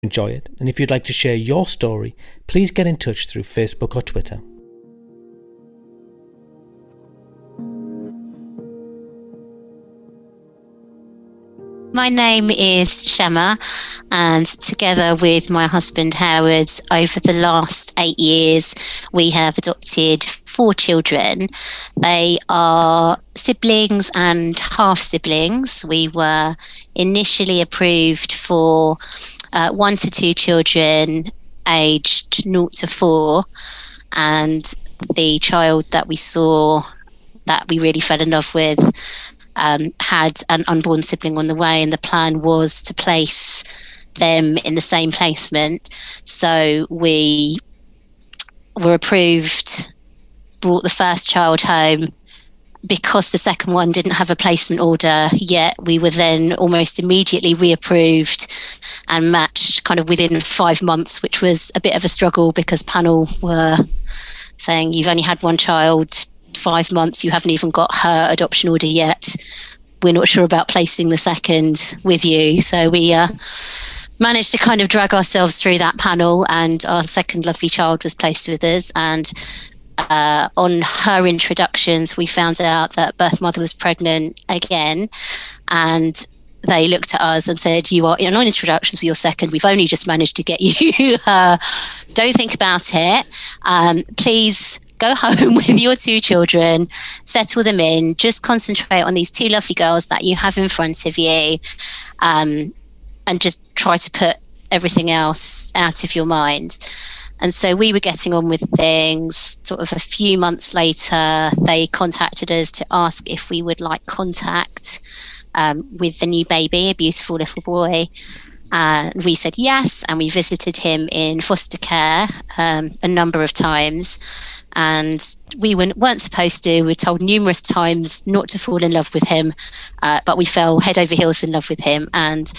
enjoy it, and if you'd like to share your story, please get in touch through Facebook or Twitter. My name is Shema, and together with my husband Howard, over the last 8 years, we have adopted 4 children. They are siblings and half-siblings. We were initially approved for 1 to 2 children aged 0 to 4, and the child that we saw that we really fell in love with had an unborn sibling on the way, and the plan was to place them in the same placement. So we were approved, brought the first child home. Because the second one didn't have a placement order yet, we were then almost immediately reapproved and matched kind of within 5 months, which was a bit of a struggle because panel were saying, you've only had one child, 5 months, you haven't even got her adoption order yet. We're not sure about placing the second with you. So we managed to kind of drag ourselves through that panel, and our second lovely child was placed with us. And on her introductions, we found out that birth mother was pregnant again, and they looked at us and said, you are on introductions with your second, we've only just managed to get you don't think about it, please go home with your 2 children, settle them in, just concentrate on these 2 lovely girls that you have in front of you, and just try to put everything else out of your mind. And so we were getting on with things. Sort of a few months later, they contacted us to ask if we would like contact with the new baby, a beautiful little boy. We said yes, and we visited him in foster care a number of times. And we weren't supposed to. We were told numerous times not to fall in love with him, but we fell head over heels in love with him. And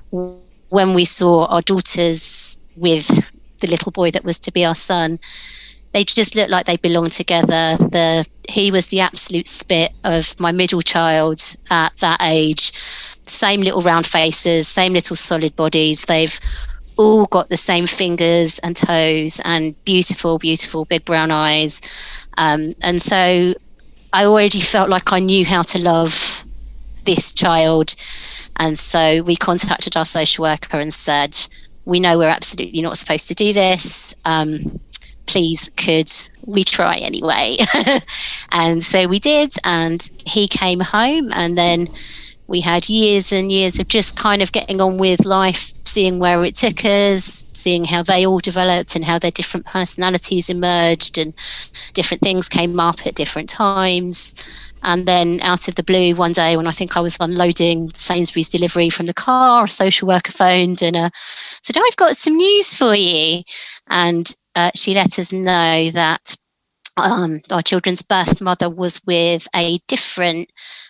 when we saw our daughters with the little boy that was to be our son, they just looked like they belonged together. He was the absolute spit of my middle child at that age. Same little round faces, same little solid bodies. They've all got the same fingers and toes and beautiful, beautiful big brown eyes. And so I already felt like I knew how to love this child. And so we contacted our social worker and said, we know we're absolutely not supposed to do this. Please, could we try anyway? And so we did, and he came home, and then we had years and years of just kind of getting on with life, seeing where it took us, seeing how they all developed and how their different personalities emerged and different things came up at different times. And then out of the blue, one day when I think I was unloading Sainsbury's delivery from the car, a social worker phoned and said, I've got some news for you. And she let us know that our children's birth mother was with a different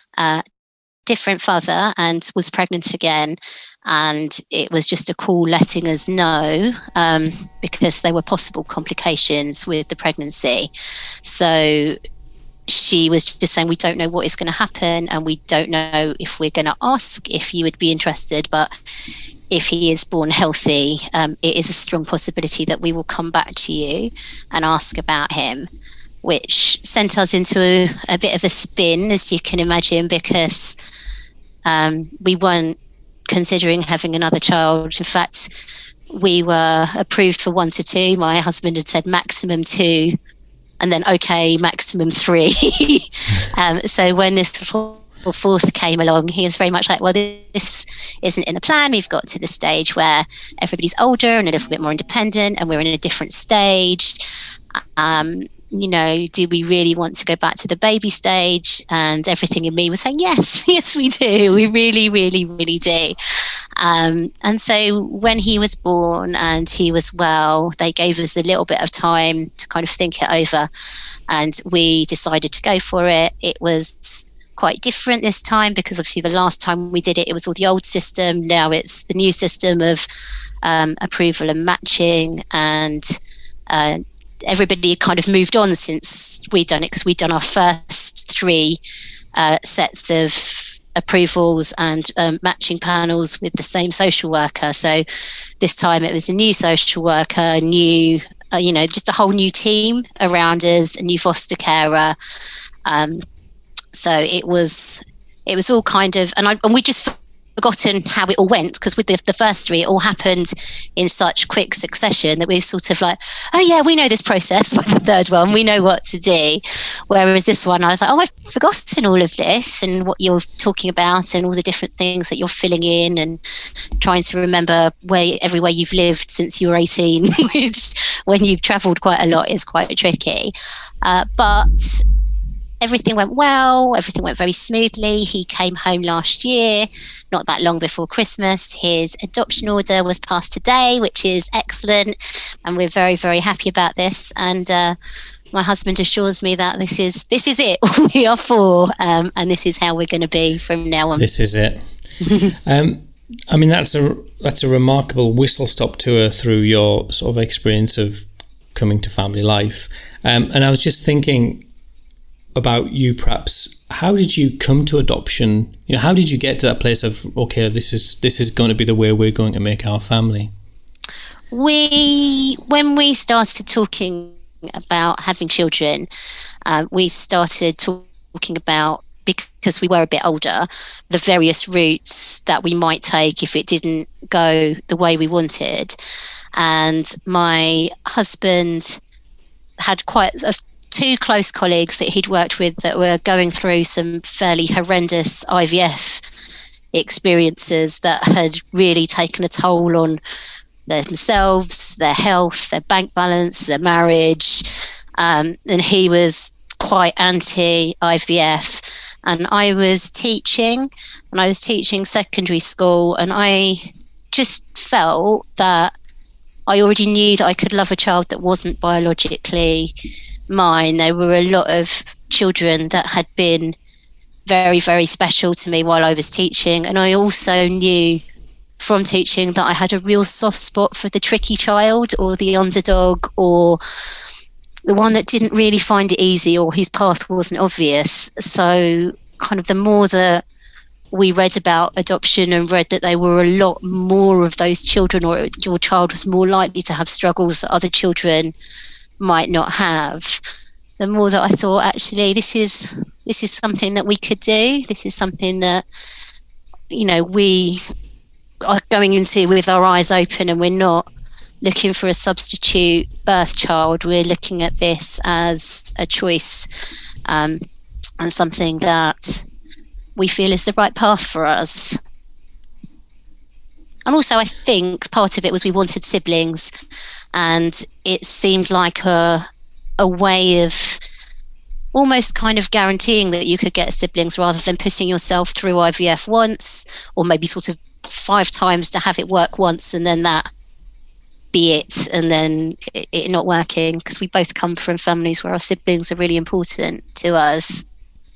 father and was pregnant again. And it was just a call letting us know because there were possible complications with the pregnancy. So she was just saying, we don't know what is going to happen, and we don't know if we're going to ask if you would be interested, but if he is born healthy, it is a strong possibility that we will come back to you and ask about him, which sent us into a bit of a spin, as you can imagine, because we weren't considering having another child. In fact, we were approved for 1 to 2. My husband had said maximum 2, and then okay, maximum 3. So when this fourth came along, he was very much like, well, this isn't in the plan. We've got to the stage where everybody's older and a little bit more independent, and we're in a different stage. Do we really want to go back to the baby stage? And everything in me was saying, yes, we do. We really, really, really do. And so when he was born and he was well, they gave us a little bit of time to kind of think it over, and we decided to go for it. It was quite different this time because obviously the last time we did it, it was all the old system. Now it's the new system of approval and matching, and everybody had kind of moved on since we'd done it, because we'd done our first 3 sets of approvals and matching panels with the same social worker. So this time it was a new social worker, new, just a whole new team around us, a new foster carer. So it was all kind of, and we just forgotten how it all went, because with the first three, it all happened in such quick succession that we've sort of like, oh yeah, we know this process. By the third one, we know what to do. Whereas this one, I was like, oh, I've forgotten all of this and what you're talking about and all the different things that you're filling in and trying to remember everywhere you've lived since you were 18, which when you've travelled quite a lot is quite tricky. But everything went well. Everything went very smoothly. He came home last year, not that long before Christmas. His adoption order was passed today, which is excellent. And we're very, very happy about this. And my husband assures me that this is it. We are four. And this is how we're going to be from now on. This is it. I mean, that's a remarkable whistle-stop tour through your sort of experience of coming to family life. And I was just thinking about you, perhaps, how did you come to adoption? How did you get to that place of, okay, this is going to be the way we're going to make our family? When we started talking about having children, we started talking about, because we were a bit older, the various routes that we might take if it didn't go the way we wanted. And my husband had quite two close colleagues that he'd worked with that were going through some fairly horrendous IVF experiences that had really taken a toll on themselves, their health, their bank balance, their marriage. And he was quite anti-IVF. And I was teaching secondary school, and I just felt that I already knew that I could love a child that wasn't biologically mine. There were a lot of children that had been very, very special to me while I was teaching. And I also knew from teaching that I had a real soft spot for the tricky child, or the underdog, or the one that didn't really find it easy, or whose path wasn't obvious. So kind of the more that we read about adoption and read that there were a lot more of those children, or your child was more likely to have struggles that other children might not have, the more that I thought, actually, this is something that we could do. This is something that, we are going into with our eyes open, and we're not looking for a substitute birth child. We're looking at this as a choice, and something that we feel is the right path for us. And also, I think part of it was we wanted siblings, and it seemed like a way of almost kind of guaranteeing that you could get siblings, rather than putting yourself through IVF once, or maybe sort of 5 times to have it work once and then that be it, and then it not working, because we both come from families where our siblings are really important to us.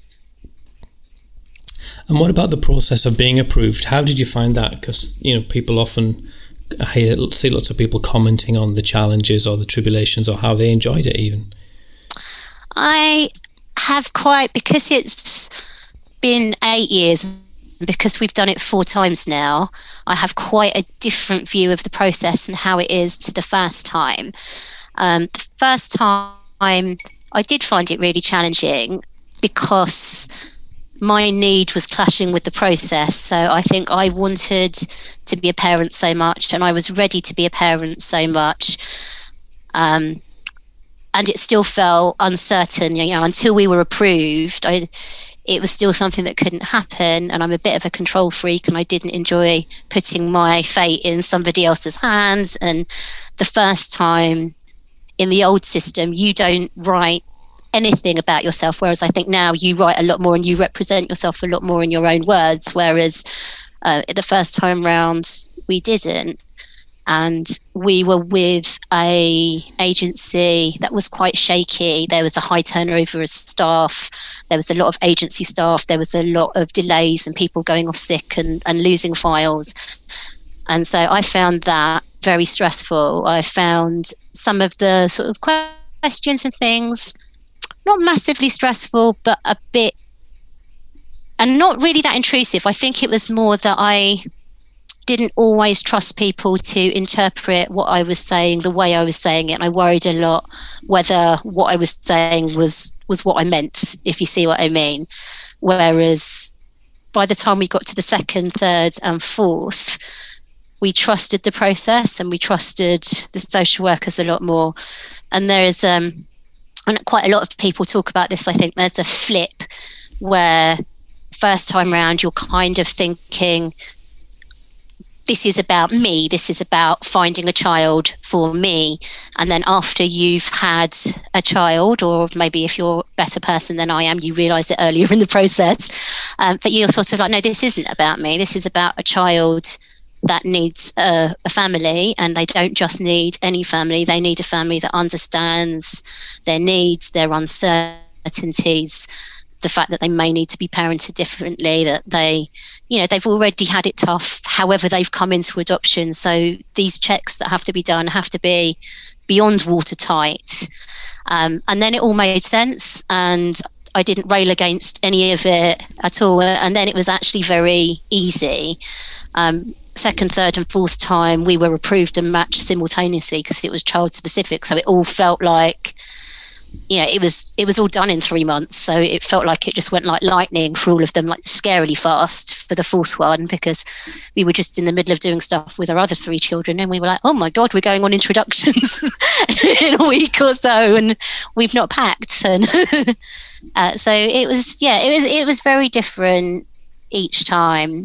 And what about the process of being approved? How did you find that? Because, people often see lots of people commenting on the challenges or the tribulations, or how they enjoyed it even. I have because it's been 8 years, because we've done it 4 times now, I have quite a different view of the process and how it is to the first time. The first time I did find it really challenging, because my need was clashing with the process. So I think I wanted to be a parent so much, and I was ready to be a parent so much. And it still felt uncertain, until we were approved. It was still something that couldn't happen. And I'm a bit of a control freak, and I didn't enjoy putting my fate in somebody else's hands. And the first time in the old system, you don't write anything about yourself, whereas I think now you write a lot more and you represent yourself a lot more in your own words, whereas the first time round we didn't. And we were with a agency that was quite shaky. There was a high turnover of staff. There was a lot of agency staff. There was a lot of delays and people going off sick and losing files. And so I found that very stressful. I found some of the sort of questions and things not massively stressful, but a bit and not really that intrusive. I think it was more that I didn't always trust people to interpret what I was saying the way I was saying it, and I worried a lot whether what I was saying was what I meant, if you see what I mean. Whereas by the time we got to the second, third and fourth, we trusted the process and we trusted the social workers a lot more. And there is and quite a lot of people talk about this, I think there's a flip where first time round you're kind of thinking, this is about me, this is about finding a child for me. And then after you've had a child, or maybe if you're a better person than I am, you realise it earlier in the process, but you're sort of like, no, this isn't about me, this is about a child that needs a family, and they don't just need any family, they need a family that understands their needs, their uncertainties, the fact that they may need to be parented differently, that they've already had it tough, however they've come into adoption. So these checks that have to be done have to be beyond watertight. And then it all made sense, and I didn't rail against any of it at all. And then it was actually very easy. Second, third and fourth time, we were approved and matched simultaneously because it was child specific. So it all felt like, it was all done in 3 months. So it felt like it just went like lightning for all of them, like scarily fast for the fourth one, because we were just in the middle of doing stuff with our other 3 children, and we were like, oh my God, we're going on introductions in a week or so, and we've not packed. And so it was very different each time.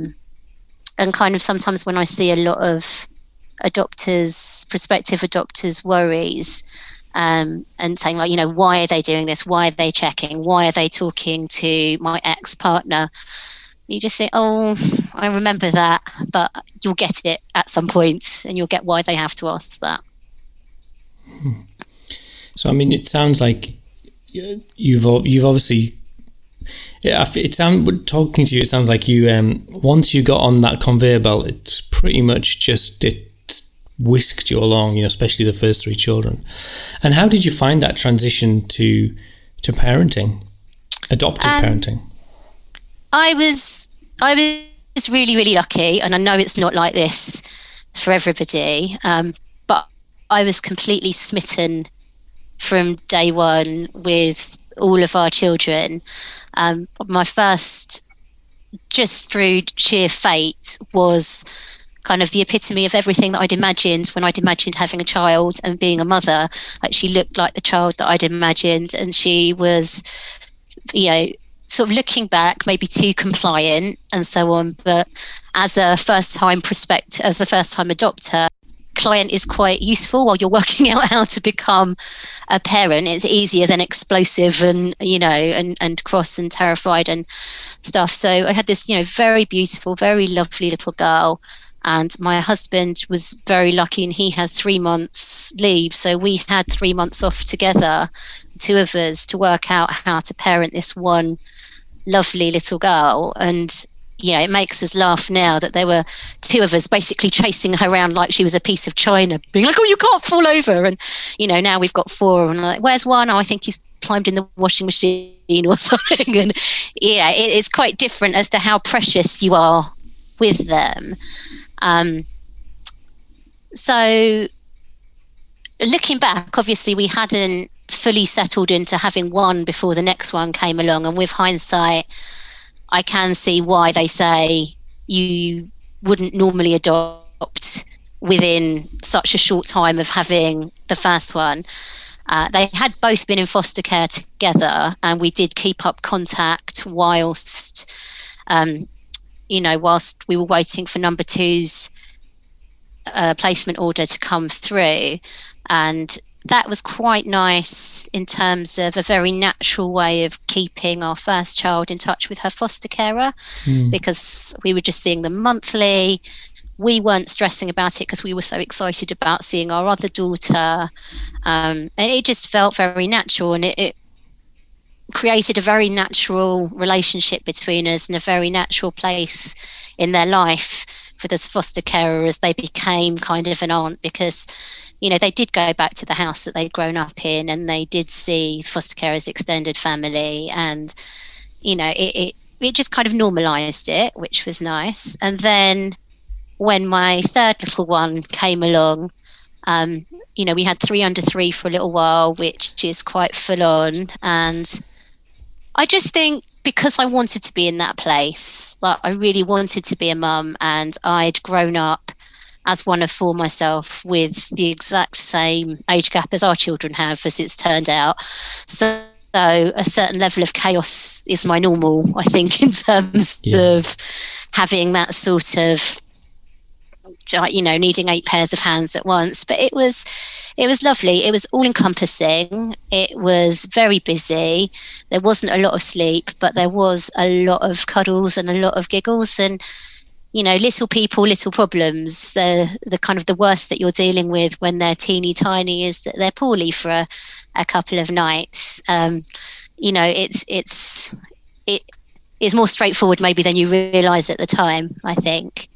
And kind of sometimes when I see a lot of prospective adopters worries, and saying like, why are they doing this? Why are they checking? Why are they talking to my ex-partner? You just say, oh, I remember that, but you'll get it at some point, and you'll get why they have to ask that. So, I mean, it sounds like you've obviously, talking to you, it sounds like you, once you got on that conveyor belt, it's pretty much just, it whisked you along, especially the first 3 children. And how did you find that transition to parenting, adoptive parenting? I was really, really lucky, and I know it's not like this for everybody, but I was completely smitten from day one with all of our children. My first, just through sheer fate, was kind of the epitome of everything that I'd imagined when I'd imagined having a child and being a mother. Like, she looked like the child that I'd imagined, and she was, sort of looking back, maybe too compliant and so on. But as a first-time adopter, client is quite useful while you're working out how to become a parent. It's easier than explosive and and cross and terrified and stuff. So I had this very beautiful, very lovely little girl, and my husband was very lucky, and he had 3 months leave, so we had 3 months off together, 2 of us, to work out how to parent this one lovely little girl. And it makes us laugh now that there were 2 of us basically chasing her around like she was a piece of china, being like, oh, you can't fall over. And, now we've got 4, and like, where's one? Oh, I think he's climbed in the washing machine or something. And it's quite different as to how precious you are with them. So looking back, obviously we hadn't fully settled into having one before the next one came along. And with hindsight, I can see why they say you wouldn't normally adopt within such a short time of having the first one. They had both been in foster care together, and we did keep up contact whilst we were waiting for number 2's placement order to come through. And that was quite nice in terms of a very natural way of keeping our first child in touch with her foster carer, because we were just seeing them monthly. We weren't stressing about it because we were so excited about seeing our other daughter. And it just felt very natural, and it created a very natural relationship between us and a very natural place in their life for this foster carer as they became kind of an aunt, because they did go back to the house that they'd grown up in, and they did see foster care as extended family. And it it just kind of normalized it, which was nice. And then when my third little one came along, we had 3 under 3 for a little while, which is quite full on. And I just think because I wanted to be in that place, like I really wanted to be a mum, and I'd grown up as one of 4 myself with the exact same age gap as our children have, as it's turned out. So a certain level of chaos is my normal, I think, in terms of having that sort of, needing 8 pairs of hands at once. But it was lovely. It was all encompassing. It was very busy. There wasn't a lot of sleep, but there was a lot of cuddles and a lot of giggles, and little people, little problems. The kind of the worst that you're dealing with when they're teeny tiny is that they're poorly for a couple of nights. It's more straightforward maybe than you realise at the time, I think.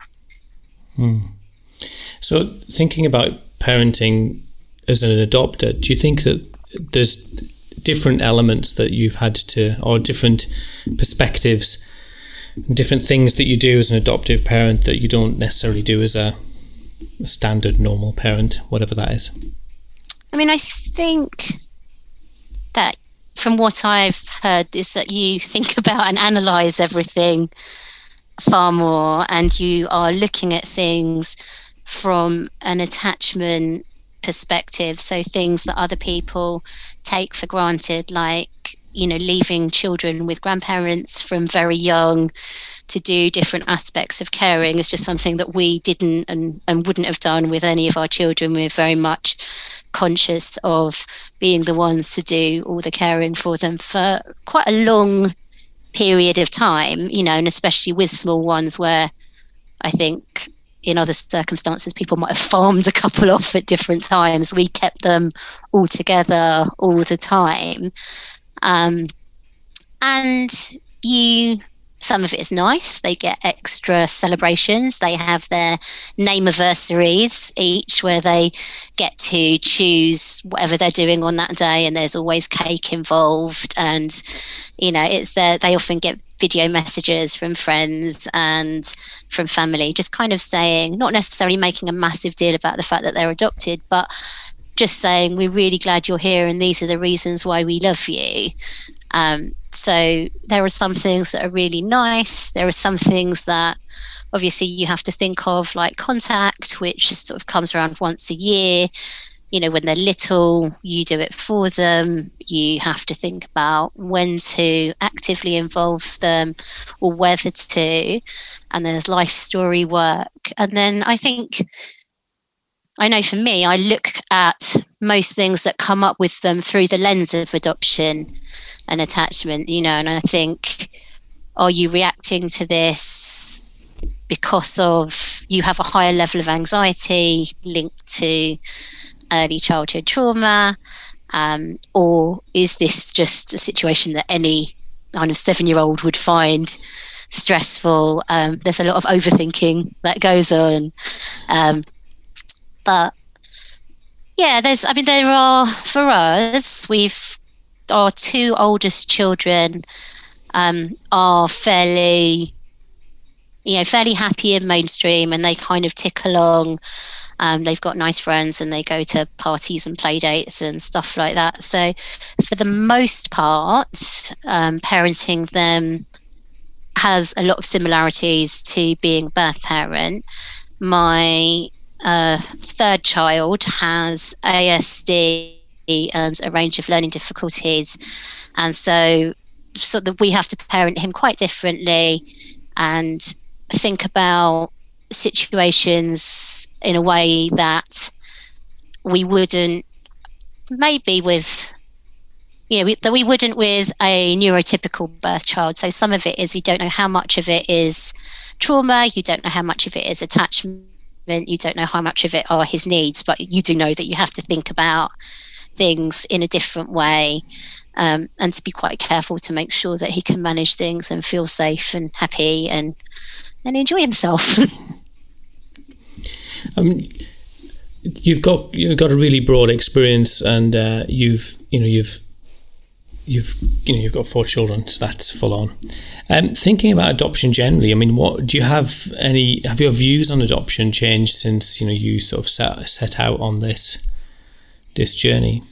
So thinking about parenting as an adopter, do you think that there's different elements that you've had to, or different perspectives, different things that you do as an adoptive parent that you don't necessarily do as a standard normal parent, whatever that is? I mean, I think that from what I've heard is that you think about and analyse everything far more, and you are looking at things from an attachment perspective. So things that other people take for granted, like leaving children with grandparents from very young to do different aspects of caring, is just something that we didn't and wouldn't have done with any of our children. We're very much conscious of being the ones to do all the caring for them for quite a long period of time, and especially with small ones, where I think in other circumstances people might have farmed a couple off at different times. We kept them all together all the time. And some of it is nice. They get extra celebrations. They have their name-iversarys each, where they get to choose whatever they're doing on that day, and there's always cake involved. And they often get video messages from friends and from family, just kind of saying, not necessarily making a massive deal about the fact that they're adopted, but just saying, we're really glad you're here, and these are the reasons why we love you. So there are some things that are really nice. There are some things that obviously you have to think of, like contact, which sort of comes around once a year. When they're little, you do it for them. You have to think about when to actively involve them or whether to. And there's life story work. And then I know for me, I look at most things that come up with them through the lens of adoption and attachment, and I think, are you reacting to this because of you have a higher level of anxiety linked to early childhood trauma, or is this just a situation that any kind of 7-year-old would find stressful? There's a lot of overthinking that goes on. But yeah, there are, for us, our 2 oldest children are fairly happy and mainstream, and they kind of tick along. They've got nice friends, and they go to parties and play dates and stuff like that. So for the most part, parenting them has a lot of similarities to being a birth parent. My third child has ASD and a range of learning difficulties, and so that we have to parent him quite differently and think about situations in a way that we wouldn't maybe with we wouldn't with a neurotypical birth child. So some of it is, you don't know how much of it is trauma, you don't know how much of it is attachment, you don't know how much of it are his needs, but you do know that you have to think about things in a different way, and to be quite careful to make sure that he can manage things and feel safe and happy and enjoy himself. You've got a really broad experience, and you've you've got 4 children, so that's full on. Thinking about adoption generally, I mean, have your views on adoption changed since you sort of set out on this journey?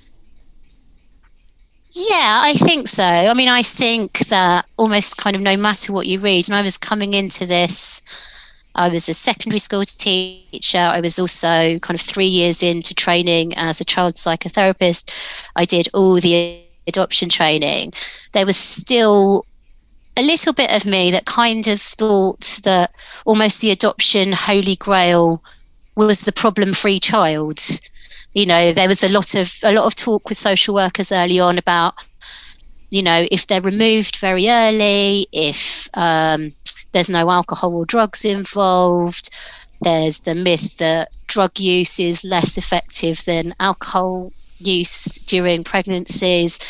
Yeah, I think so. I mean, I think that almost kind of no matter what you read, and I was coming into this, I was a secondary school teacher. I was also kind of 3 years into training as a child psychotherapist. I did all the adoption training. There was still a little bit of me that kind of thought that almost the adoption holy grail was the problem-free child. There was a lot of talk with social workers early on about, if they're removed very early, if there's no alcohol or drugs involved, there's the myth that drug use is less effective than alcohol use during pregnancies.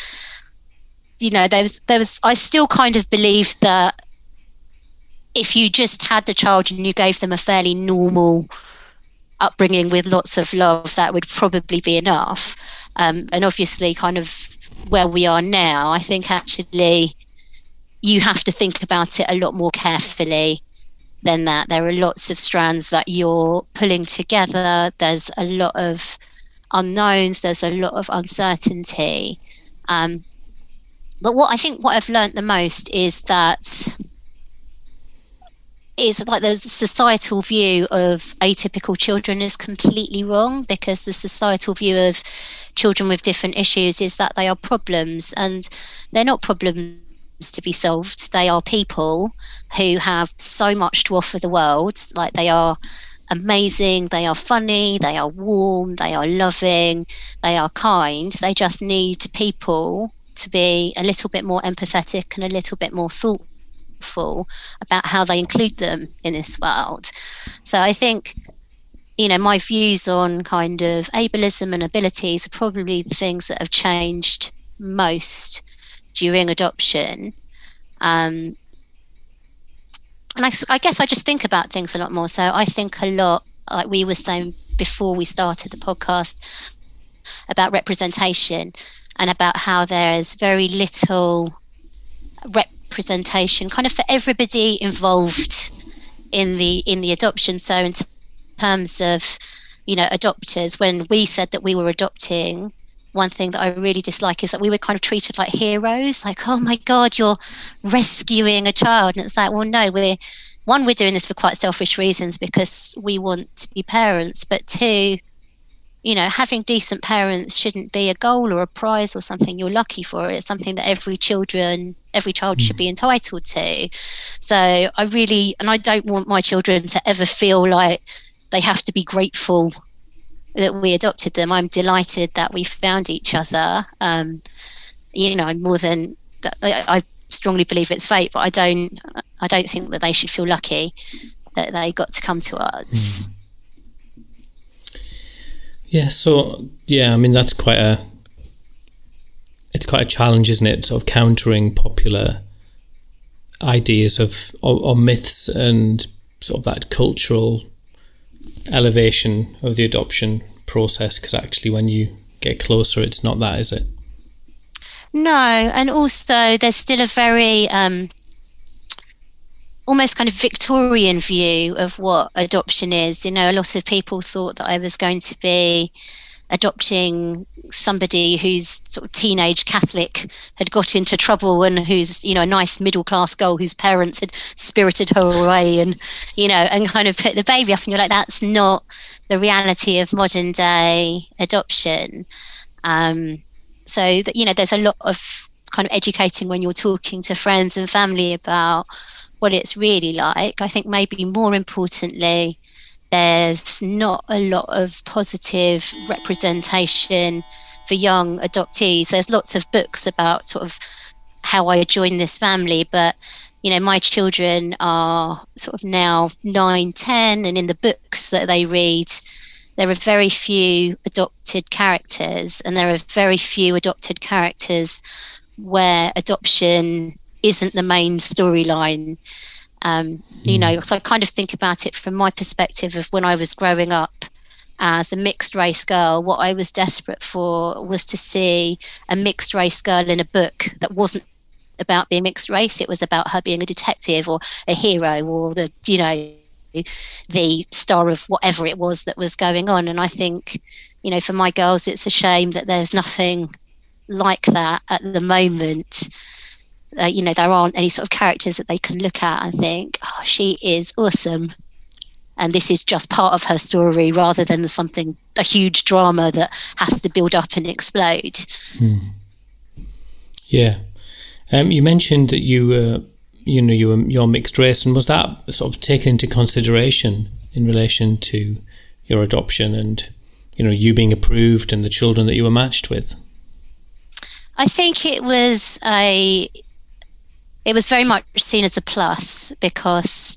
I still kind of believed that if you just had the child and you gave them a fairly normal upbringing with lots of love, that would probably be enough. And obviously kind of where we are now, I think actually you have to think about it a lot more carefully than that. There are lots of strands that you're pulling together. There's a lot of unknowns. There's a lot of uncertainty. But what I've learned the most is that is like the societal view of atypical children is completely wrong, because the societal view of children with different issues is that they are problems, and they're not problems to be solved. They are people who have so much to offer the world. Like, they are amazing, they are funny, they are warm, they are loving, they are kind. They just need people to be a little bit more empathetic and a little bit more thoughtful about how they include them in this world. So I think, my views on kind of ableism and abilities are probably the things that have changed most during adoption. And I guess I just think about things a lot more. So I think a lot, like we were saying before we started the podcast, about representation and about how there is very little representation kind of for everybody involved in the adoption. So in terms of, adopters, when we said that we were adopting, one thing that I really dislike is that we were kind of treated like heroes, like, oh my God, you're rescuing a child. And it's like, well, no, we're doing this for quite selfish reasons because we want to be parents, but 2, having decent parents shouldn't be a goal or a prize or something you're lucky for. It's something that every child should be entitled to. So I don't want my children to ever feel like they have to be grateful that we adopted them. I'm delighted that we found each other. More than that, I strongly believe it's fate, but I don't think that they should feel lucky that they got to come to us. Yeah, so I mean that's quite a challenge, isn't it? Sort of countering popular ideas or myths and sort of that cultural elevation of the adoption process, because actually when you get closer it's not that, is it? No, and also there's still a very almost kind of Victorian view of what adoption is. A lot of people thought that I was going to be adopting somebody whose sort of teenage Catholic had got into trouble and who's, a nice middle class girl whose parents had spirited her away and kind of put the baby up, and you're like, that's not the reality of modern day adoption. So that, there's a lot of kind of educating when you're talking to friends and family about what it's really like. I think maybe more importantly, there's not a lot of positive representation for young adoptees. There's lots of books about sort of how I joined this family, but my children are sort of now 9, 10, and in the books that they read, there are very few adopted characters, and there are very few adopted characters where adoption isn't the main storyline. So I kind of think about it from my perspective of when I was growing up as a mixed race girl, what I was desperate for was to see a mixed race girl in a book that wasn't about being mixed race. It was about her being a detective or a hero or the star of whatever it was that was going on. And I think, for my girls, it's a shame that there's nothing like that at the moment. There aren't any sort of characters that they can look at and think, oh, she is awesome. And this is just part of her story rather than a huge drama that has to build up and explode. Yeah. You mentioned that you're mixed race, and was that sort of taken into consideration in relation to your adoption and, you being approved and the children that you were matched with? I think it was very much seen as a plus, because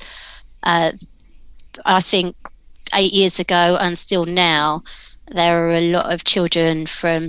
I think 8 years ago and still now, there are a lot of children from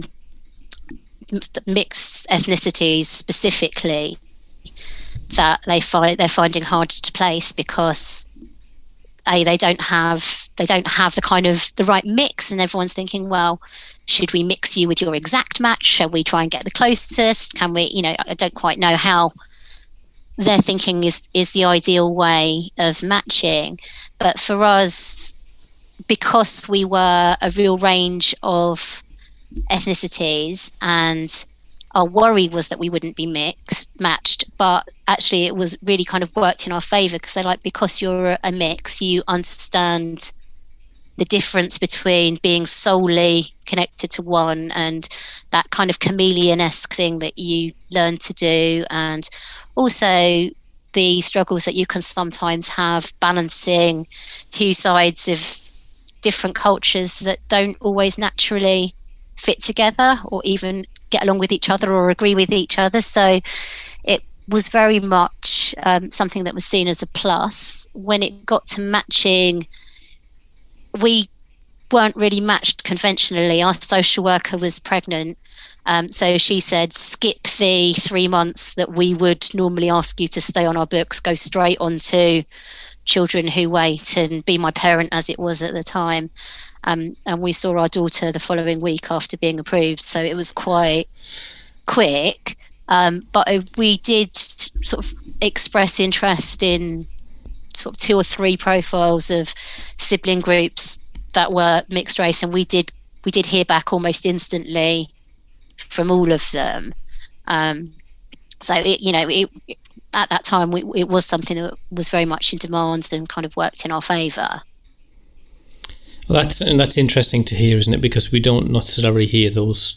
mixed ethnicities specifically that they're finding hard to place, because they don't have the right mix, and everyone's thinking, well, should we mix you with your exact match? Shall we try and get the closest? Can we, I don't quite know how their thinking is the ideal way of matching. But for us, because we were a real range of ethnicities, and our worry was that we wouldn't be matched, but actually it was really kind of worked in our favor, because they're like, because you're a mix, you understand the difference between being solely connected to one and that kind of chameleon-esque thing that you learn to do, and also the struggles that you can sometimes have balancing two sides of different cultures that don't always naturally fit together or even get along with each other or agree with each other. So it was very much something that was seen as a plus. When it got to matching, we weren't really matched conventionally. Our social worker was pregnant, so she said, skip the 3 months that we would normally ask you to stay on our books, go straight on to Children Who Wait and Be My Parent, as it was at the time. And we saw our daughter the following week after being approved, so it was quite quick. But we did sort of express interest in sort of 2 or 3 profiles of sibling groups that were mixed race, and we did hear back almost instantly from all of them. So at that time it was something that was very much in demand and kind of worked in our favour. Well, that's interesting to hear, isn't it? Because we don't necessarily hear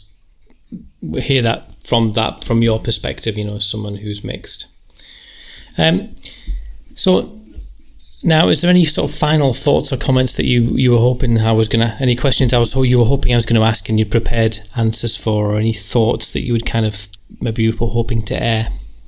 that from your perspective, as someone who's mixed. So now, is there any sort of final thoughts or comments that you were hoping any questions you were hoping I was going to ask and you prepared answers for, or any thoughts that you would kind of maybe you were hoping to air?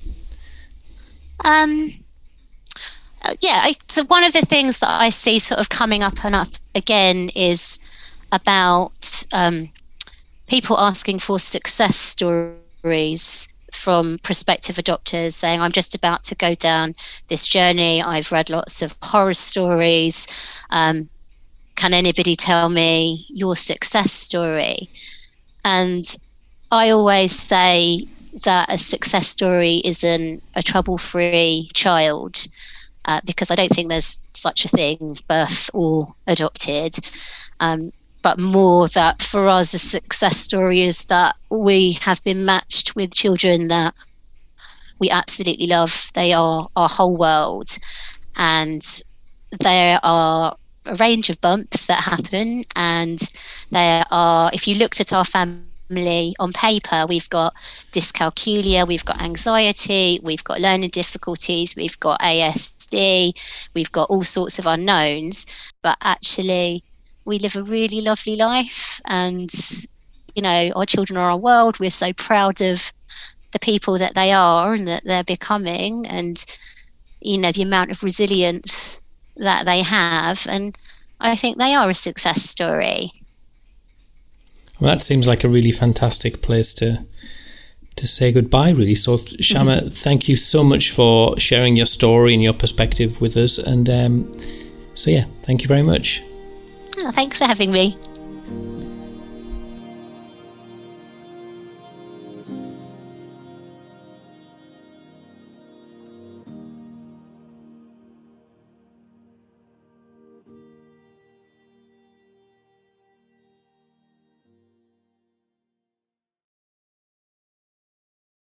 So one of the things that I see sort of coming up and up again is about people asking for success stories from prospective adopters, saying, I'm just about to go down this journey. I've read lots of horror stories. Can anybody tell me your success story? And I always say that a success story isn't a trouble-free child, because I don't think there's such a thing, birth or adopted. But more that for us, a success story is that we have been matched with children that we absolutely love. They are our whole world. And there are a range of bumps that happen. And there are, if you looked at our family on paper, we've got dyscalculia, we've got anxiety, we've got learning difficulties, we've got ASD, we've got all sorts of unknowns. But actually, we live a really lovely life, and our children are our world. We're so proud of the people that they are and that they're becoming, and the amount of resilience that they have, and I think they are a success story. Well, that seems like a really fantastic place to say goodbye, really. So Shama, thank you so much for sharing your story and your perspective with us, and thank you very much. Thanks for having me.